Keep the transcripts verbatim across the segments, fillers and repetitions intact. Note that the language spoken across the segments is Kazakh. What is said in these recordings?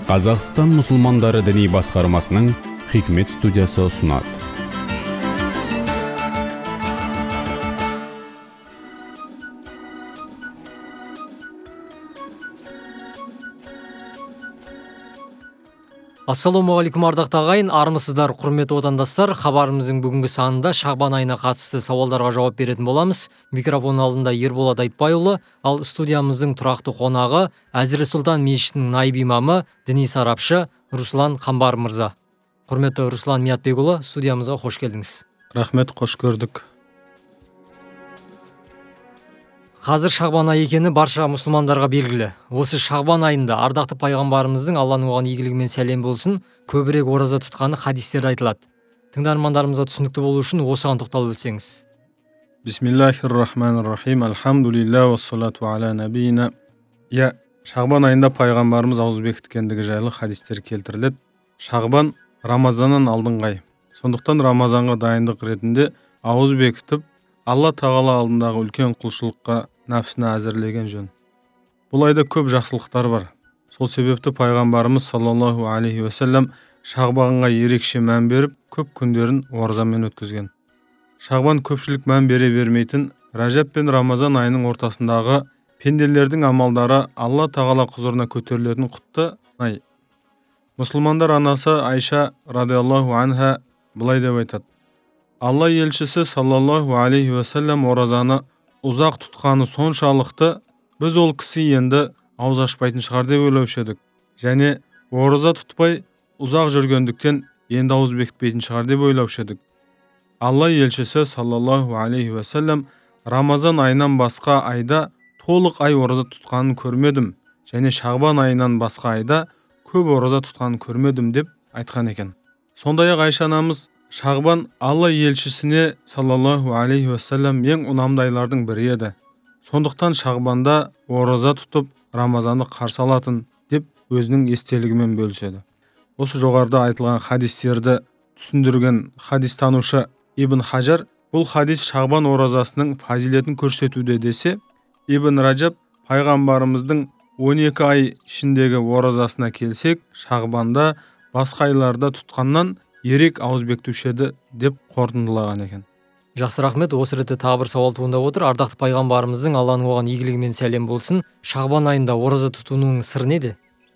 Қазақстан мұсылмандары діни басқармасының Хикмет студиясы ұсынады. Ассалаумағалейкум ардақты ағайын, армысыздар, құрметті отандастар. Хабарымыздың бүгінгі санында Шағбан айына қатысты сауалдарға жауап беретін боламыз. Микрофон алдында Ерболат Айтбайұлы, ал студиямыздың тұрақты қонағы Әзірет Сұлтан мешітінің наиб имамы, діни сарапшы Руслан Қамбар мырза. Құрметті Руслан Миятбекұлы, студиямызға қош келдіңіз. Рахмет, қош көрдік. Қазір Шағбан айы екені барша мұсылмандарға белгілі. Осы Шағбан айында ардақты пайғамбарымыздың, Алланың оған игілігімен сәлем болсын, көбірек ораза тұтқаны хадистерде айтылады. Тыңдармандарымызға түсінікті болу үшін осыған тоқталып өтсеңіз. Бисмиллахир-рахманир-рахим. Алхамдулилля ва салату аля набийина. Я Шағбан айында пайғамбарымыз ауыз бекіткендігі жайлы хадистер келтіріледі. Шағбан Рамазаннан алдыңғы ай. Сондықтан Рамазанға дайындық ретінде ауыз бекітіп, Алла тағала алдындағы үлкен құлшылыққа нәпсіні әзірлеген жөн. Бұл айда көп жақсылықтар бар. Сол себепті пайғамбарымыз саллаллаху алейхи уассалам Шағбанға ерекше мән беріп, көп күндерін оразамен өткізген. Шағбан көпшілік мән бере бермейтін Ражаб пен Рамазан айының ортасындағы пенделердің амалдары Алла тағала құзырына көтерілетін құтты ай. Мұсылмандар анасы Айша радиаллаху анха былай деп айтады: Алла елшісі саллаллаху алейхи уассалам оразаны ұзақ тұтқаны соншалықты, біз ол кісі енді ауыз ашпайтын шығар деп ойлаушы едік. Және ораза тұтпай ұзақ жүргендіктен енді ауыз бекітпейтін шығар деп ойлаушы едік. Алла елшісі саллаллаху алейхи уассалам Рамазан айынан басқа айда толық ай ораза тұтқанын көрмедім, және Шағбан айынан басқа айда көп ораза тұтқанын көрмедім деп айтқан екен. Сондай-ақ Айша анамыз Шағбан Алла елшісіне саллаллаху алейхи уассалам ең ұнамды айлардың бірі еді. Сондықтан Шағбанда ораза тұтып Рамазанды қарсы алатын деп өзінің естелігімен бөліседі. Осы жоғарыда айтылған хадистерді түсіндірген хадистанушы Ибн Хажар бұл хадис Шағбан оразасының фазилетін көрсетуде десе, Ибн Раджаб пайғамбарымыздың он екі ай ішіндегі оразасына келсек, Шағбанда басқа айларда тұтқаннан ерек ауыз бекітуші еді деп қорытындылаған екен. Жақсы, рахмет. Осы ретте тағы бір сауал туындап отыр. Ардақты пайғамбарымыздың, Алланың оған игілігімен сәлем болсын, Шағбан айында ораза тұтуының сыры неде?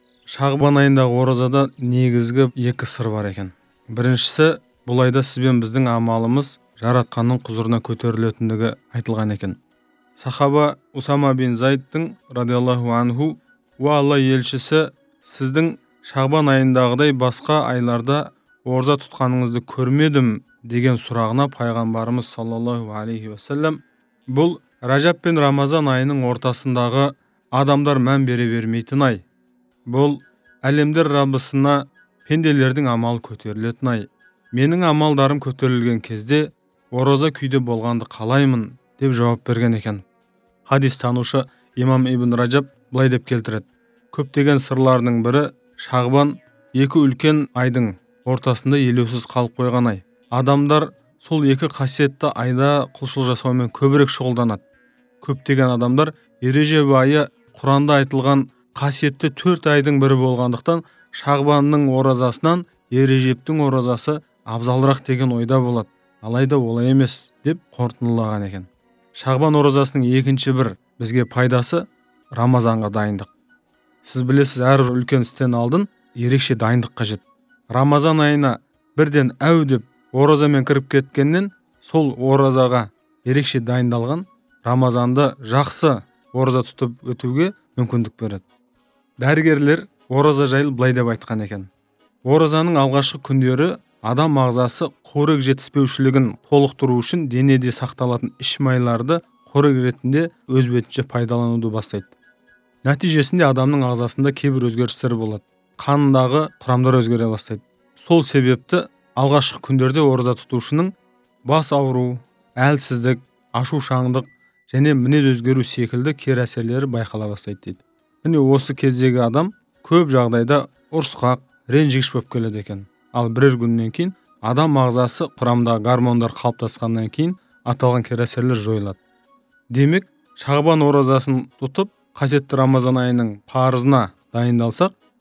Шағбан айындағы оразада негізгі екі сыр бар екен. Біріншісі, бұл айда сізбен біздің амалымыз жаратқанның құзырына көтерілетіндігі айтылған екен. Сахаба Усама бин Зайдтың радиаллаху анху: "Уа Алла елшісі, сіздің Шағбан айындағыдай басқа айларда ораза тұтқаныңызды көрмедім" деген сұрағына пайғамбарымыз саллаллаху алейхи уассалам: бұл Ражаб пен Рамазан айының ортасындағы адамдар мән бере бермейтін ай. Бұл әлемдер Раббысына пенделердің амалы көтерілетін ай. Менің амалдарым көтерілген кезде ораза күйде болғанды қалаймын деп жауап берген екен. Хадис танушы имам Ибн Раджаб былай деп келтіреді: көптеген сырлардың бірі Шағбан екі үлкен айдың ортасында елеусіз қалып қойған ай. Адамдар сол екі қасиетті айда құлшылық жасаумен көбірек шұғылданады. Көптеген адамдар Ережеп айы Құранда айтылған қасиетті төрт айдың бірі болғандықтан Шағбанның оразасынан Ережептің оразасы абзалырақ деген ойда болады. Алайда олай емес деп қорытындылаған екен. Шағбан оразасының екінші бір бізге пайдасы Рамазанға дайындық. Сіз білесіз, әр үлкен істен алдын ерекше дайындық қажет. Рамазан айына бірден әу деп оразамен кіріп кеткеннен сол оразаға ерекше дайындалған Рамазанды жақсы ораза тұтып өтуге мүмкіндік береді. Дәрігерлер ораза жайлы былай деп айтқан екен: оразаның алғашқы күндері адам ағзасы қорек жетіспеушілігін толықтыру үшін денеде сақталатын іш майларды қорек ретінде өз бетінше пайдалануды бастайды. Нәтижесінде адамның ағзасында кейбір өзгерістер болады. Қанындағы құрамдар өзгере бастайды. Сол себепті алғашқы күндерде ораза тұтушының бас ауру, әлсіздік, ашушаңдық және мінез өзгеру секілді кері әсерлері байқала бастайды дейді. Міне осы кездегі адам көп жағдайда ұрысқақ, ренжігіш болып келеді екен. Ал бірер күннен кейін адам ағзасы құрамдағы гормондар қалыптасқаннан кейін аталған кері әсерлер жойылады. Демек, Шағбан оразасын тұтып, қасиетті Рамазан айының парызына дайындалсақ,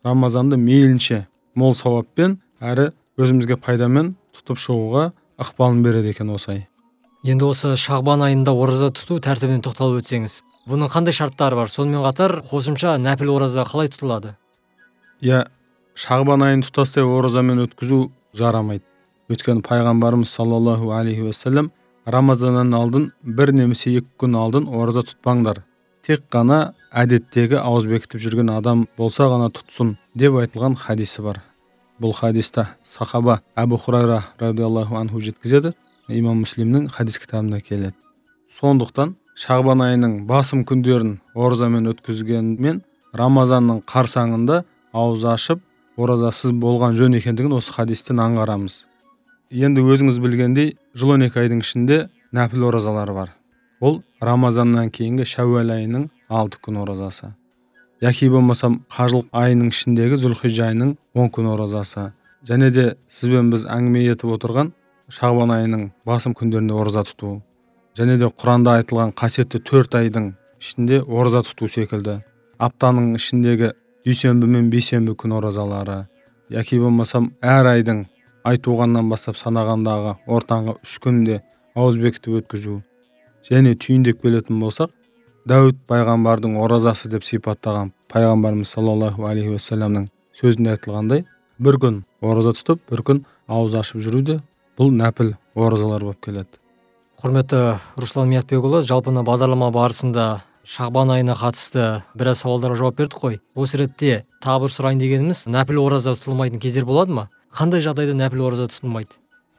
Рамазанды мейлінше мол сауаппен әрі өзімізге пайдамен тұтып шығуға ықпалын береді екен осылай. Енді осы Шағбан айында ораза тұту тәртібіне тоқталып өтсеңіз, бұның қандай шарттары бар? Сонымен қатар қосымша нәпіл ораза қалай тұтылады? Я, Шағбан айын тұтастай оразамен өткізу жарамайды. Өйткені пайғамбарымыз саллаллаху алейхи уассалам Рамазаннан алдын бір немесе екі күн алдын ораза тұтпаңдар. Тек қана әдеттегі ауыз бекітіп жүрген адам болса ғана тұтсын деп айтылған хадисі бар. Бұл хадисті сахаба Абу Хурайра радиаллаху анху жеткізеді. Имам Муслимнің хадис кітабында келеді. Сондықтан Шағбан айының басым күндерін оразамен өткізгенмен Рамазанның қарсаңында ауыз ашып оразасыз болған жөн екендігін осы хадистен аңғарамыз. Енді өзіңіз білгендей, жыл он екі айдың ішінде нәпіл оразалары бар. Ол Рамазаннан кейінгі Шәуәл айының алты күн оразасы. Яки болмасам қажылық айының ішіндегі Зүлхижжа айының он күн оразасы. Және де сізбен біз әңгіме етіп отырған Шағбан айының басым күндерінде ораза тұту. Және де Құранда айтылған қасиетті төрт айдың ішінде ораза тұту секілді. Аптаның ішіндегі дүйсенбі мен бейсенбі күн оразалары. Яки болмасам әр айдың ай туғаннан бастап санағандағы ортаңғы үш күнде ауыз бекітіп өткізу. Және түйіндеп келетін болсақ, Дәуд пайғамбардың оразасы деп сипаттаған пайғамбарымыз саллаллаху алейхи уассаламның сөзінде айтылғандай, бір күн ораза тұтып, бір күн ауыз ашып жүруде бұл нәпіл оразалар болып келеді. Құрметті Руслан Миятбекұлы, жалпына бағдарлама барысында Шағбан айына қатысты біраз сауалдарға жауап бердік қой. Осы ретте тағы бір сұрайын дегеніміз, нәпіл ораза тұтылмайтын кездер болады ма? Қандай жағдайда нәпіл ораза тұтылмайды?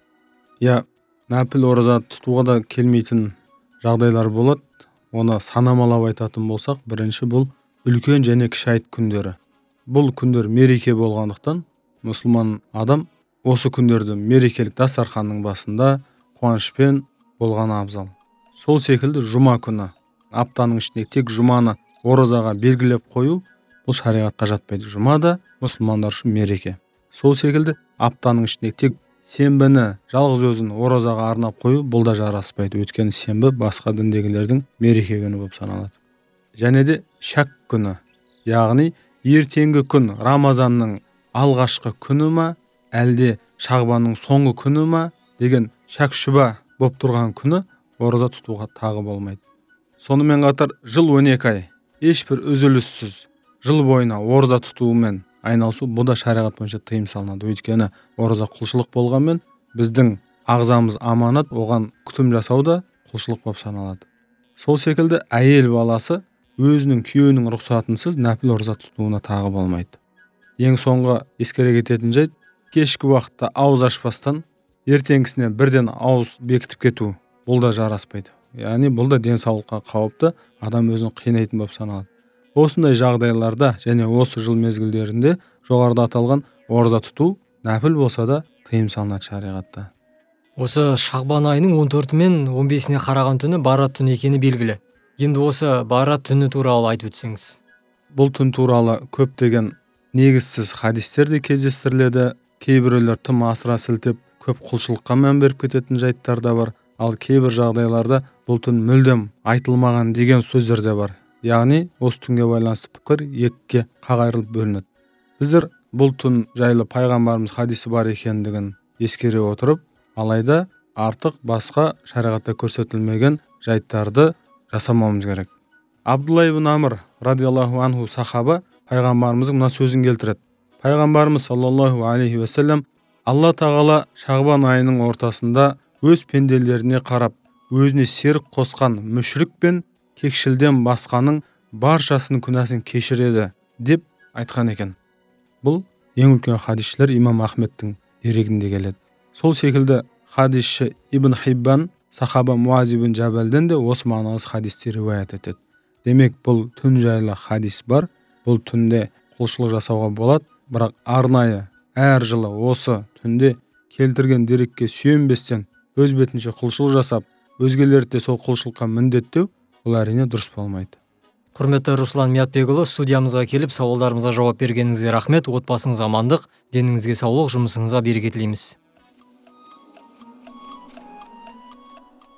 Я, нәпіл ораза тұтуға да келмейтін жағдайлар болады. Оны санамалап айтатын болсақ, бірінші бұл үлкен және кіші айт күндері. Бұл күндер мереке болғандықтан, мұсылман адам осы күндерді мерекелік дастарханның басында қуанышпен болған абзал. Сол секілді жұма күні, аптаның ішінде тек жұманы оразаға белгілеп қою, бұл шариғатқа жатпайды. Жұма да мұсылмандар үшін мереке. Сол секілді аптаның ішінде тек сенбіні жалғыз өзін оразаға арнап қою, бұл да жараспайды. Өйткені сенбі басқа діндегілердің мереке күні болып саналады. Және де шәк күні, яғни ертеңгі күн Рамазанның алғашқы күні ма, әлде Шағбанның соңғы күні ма деген шәк шүбә болып тұрған күні ораза тұтуға тағы болмайды. Сонымен қатар жыл он екі ай ешбір үзіліссіз жыл бойына ораза тұтуымен айналысу, бұл да шариғат бойынша тыйым салынады. Өйткені ораза құлшылық болғанмен біздің ағзамыз аманат, оған күтім жасау да құлшылық болып саналады. Сол секілді әйел баласы өзінің күйеуінің рұқсатынсыз нәпіл ораза тұтуына тағы болмайды. Ең соңғы ескере кететін жайт, кешкі уақытта ауыз ашпастан ертеңгісіне бірден ауыз бекітіп кету, бұл да жараспайды. Яғни бұл да денсаулыққа қауіпті, адам өзін қинайтын болып саналады. Осындай жағдайларда және осы жыл мезгілдерінде жоғарыда аталған ораза тұту нәпіл болса да тыйым салынады шариғатта. Осы Шағбан айының он төрті мен он бесіне қараған түні Барат түні екені белгілі. Енді осы Барат түні туралы айтып өтсеңіз. Бұл түн туралы көптеген негізсіз хадистер де кездестіріледі. Кейбіреулер тым асыра сілтеп көп құлшылыққа мән беріп кететін жайттар да бар. Ал кейбір жағдайларда бұл түн мүлдем айтылмаған деген сөздер де бар. Яғни осы түнге байланысты пікір екіге қағайырылып бөлінеді. Біздер бұл түн жайлы пайғамбарымыз хадисі бар екендігін ескере отырып, алайда артық басқа шариғатта көрсетілмеген жайттарды жасамауымыз керек. Абдулла ибн Амр радиаллаху анху сахаба пайғамбарымыздың мына сөзін келтіреді. Пайғамбарымыз саллаллаху алейхи уассалам Алла тағала Шағбан айының ортасында өз пенделеріне қарап, өзіне серік қосқан мүшрик пен кекшілден басқаның баршасының күнәсін кешіреді деп айтқан екен. Бұл ең үлкен хадисшілер имам Ахмедтің дерегінде келеді. Сол секілді хадисші Ибн Хиббан сахаба Муаз ибн Джабалден де осы мағыналы хадисті риуаят етеді. Демек бұл түн жайлы хадис бар. Бұл түнде құлшылық жасауға болады, бірақ арнайы әр жылы осы түнде келтірген дерекке сүйенбестен өз бетінше құлшылық жасап, өзгелерді сол құлшылыққа міндеттеу, бұл әрине дұрыс болмайды. Құрметті Руслан Миятбекұлы, студиямызға келіп сауалдарымызға жауап бергеніңізге рахмет. Отбасыңызға амандық, деніңізге саулық, жұмысыңызға береке тілейміз.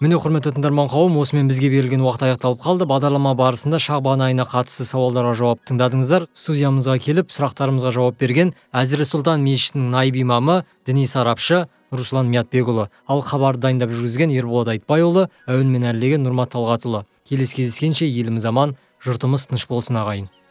Міне құрметті тыңдарман қауым, осымен бізге берілген уақыт аяқталып қалды. Бағдарлама барысында Шағбан айына қатысты сауалдарға жауап тыңдадыңыздар. Студиямызға келіп сұрақтарымызға жауап берген Әзірет Сұлтан мешітінің наиб имамы, діни сарапшы Руслан Миятбекұлы, ал хабарды дайындап жүргізген Ерболат Айтбайұлы, әуенмен әрлеген Нұрмат Талғатұлы. Келесі кездескенше еліміз аман, жұртымыз тыныш болсын ағайын.